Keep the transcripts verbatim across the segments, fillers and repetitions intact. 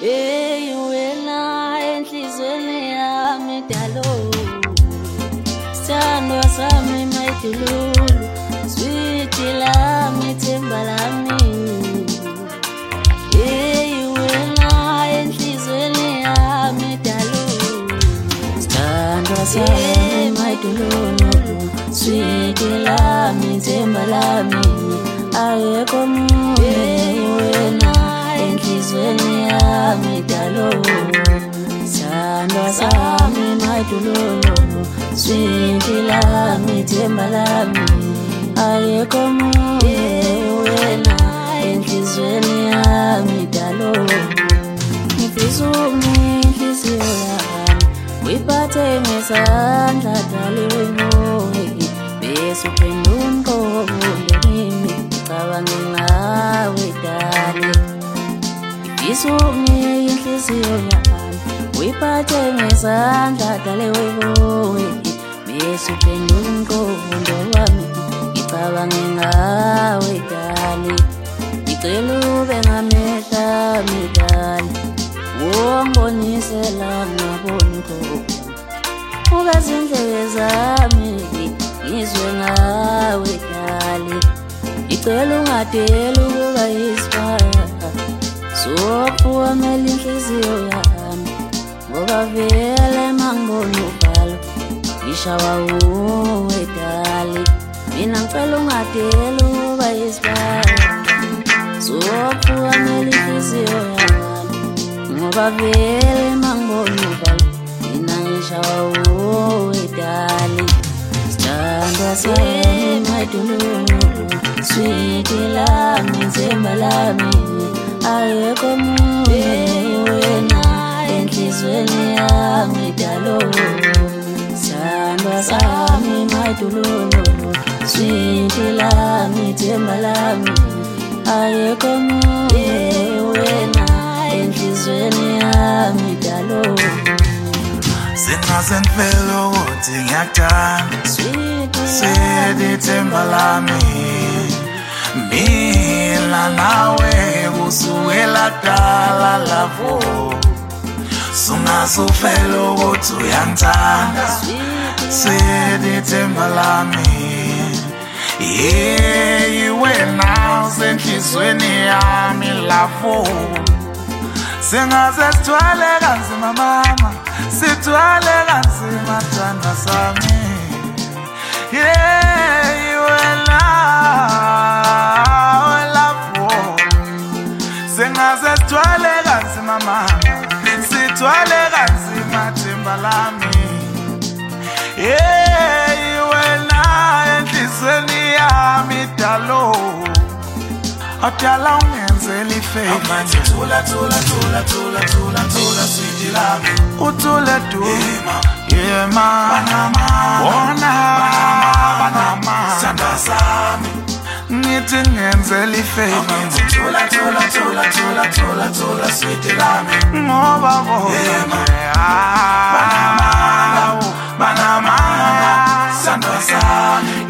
Hey wena enhlizweni yami dalo, sithandwa sami mayidululu, sweet lami themba lami. Hey wena enhlizweni yami dalo, sithandwa sami mayidululu, sweet lami themba lami. Ayekho munye wena enhlizweni yami dalo, sithandwa sami mayidululu, sweet lami themba lami. Ayekho munye wena enhlizweni yami dalo. Ngifisa ukunihliziyo yami uyiphathe ngesandla dalo emoyeni, bese uphendula umqondo kimi ngicabange ngawe dali. Ngifisa ukunihliziyo yami uyiphathe ngesandla dalo emoyeni, bese uphendula umqondo wami ngicabange ngawe dali. Ngicela ube ngamehla ami dali, wongibonisela ngabona ukhona, ube zindlebe zami ngizwe ngawe dali. Ngicela ungadeli ukuba yisifaya, sokuwamela inhliziyo yami, ngoba vele mangibona uvalo ngishawa uwe dali. Mina ngicela ungadeli ukuba yisifaya, sokuwamela inhliziyo yami, ngoba vele mangibona uvalo mina ngishawa uwe dali. Sithandwa sami mayidululu, sweet lami themba lami. Ayekho munye wena enhlizweni yami dalo, sithandwa sami mayidululu, sweet lami themba lami. Ayekho munye wena enhlizweni yami dalo. Singaze ngifele ukuthi ngiyakuthanda, sweet themba lami. Mina nawe kusukela kudala lapho, sungaze ufele ukuthi uyangithanda, sweet themba lami. Yeah, wena usenhlizweni yami lapho, singaze sithwale kanzima mama, sithwale kanzima thandwa sami. Yeah, wena lapho, singaze sithwale kanzima mama, sithwale kanzima themba lami. Yeah, wena enhlizweni yami dalo, adala ungenzela ifavor manje. Thula thula thula thula thula thula sweet lami, uthule du yeah ma banama bona banama sithandwa sami. Ngithi ngenzela ifavor, thula thula thula thula thula thula sweet lami, ngoba bona banama banama sithandwa sami.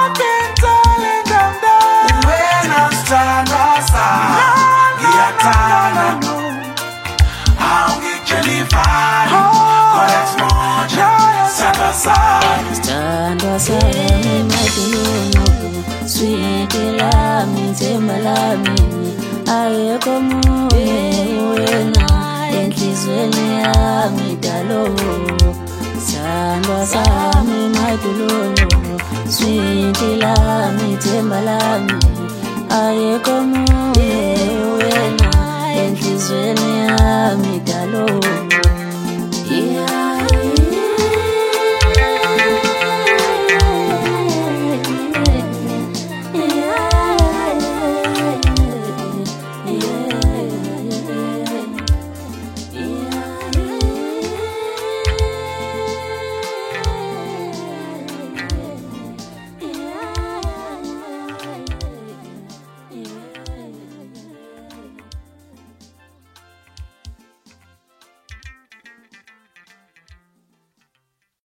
Sithandwa sami mayidululu, sweet lami themba lami. Ayekho munye wena enhlizweni yami dalo, sithandwa sami mayidululu, sweet lami themba lami. Ayekho munye wena enhlizweni yami dalo.